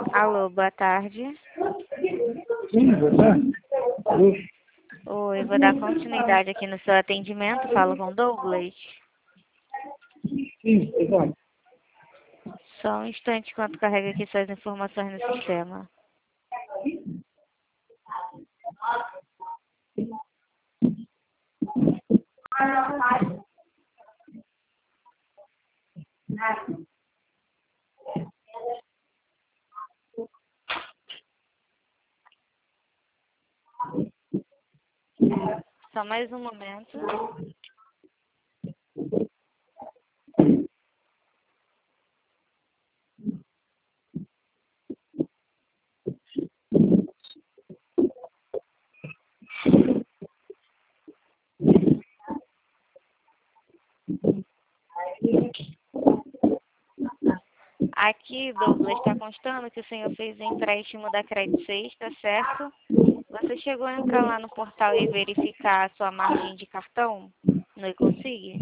Alô, boa tarde. Sim, boa tarde. Alô? Oi, vou dar continuidade aqui no seu atendimento. Falo com Douglas. Sim, exato. Só um instante enquanto carrega aqui suas informações no sistema. Só mais um momento. Aqui, Douglas, está constando que o senhor fez o empréstimo da Credit Suisse, tá certo? Você chegou a entrar lá no portal e verificar a sua margem de cartão no e-Consigue?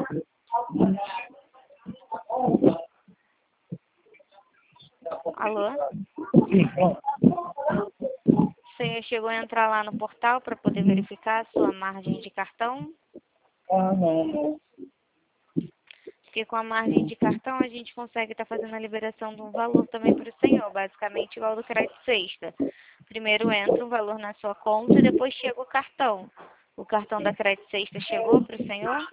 Alô? Sim, pronto. O senhor chegou a entrar lá no portal para poder verificar a sua margem de cartão? Não. Porque com a margem de cartão a gente consegue estar fazendo a liberação de um valor também para o senhor, basicamente igual do crédito sexta. Primeiro entra um valor na sua conta e depois chega o cartão. O cartão da crédito sexta chegou para o senhor?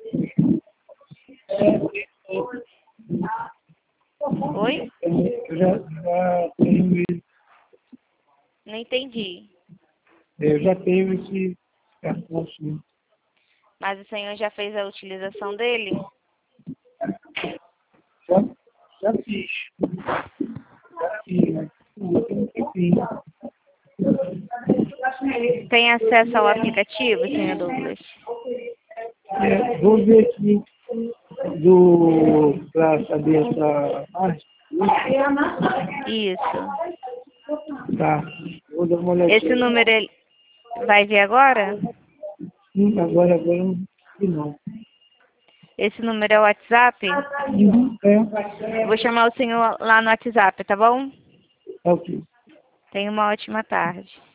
Oi? Eu já tenho ele. Não entendi. Eu já tenho esse cartão sim. Mas o senhor já fez a utilização dele? Já fiz. Já fiz, né? Eu tenho um tempinho. Tem acesso ao aplicativo, senhor Douglas? Vou ver aqui para saber essa parte. Isso. Tá. Vou dar uma olhadinha. Esse número ele vai ver agora? Sim, agora não. Esse número é o WhatsApp? É. Eu vou chamar o senhor lá no WhatsApp, tá bom? Ok. Tenha uma ótima tarde.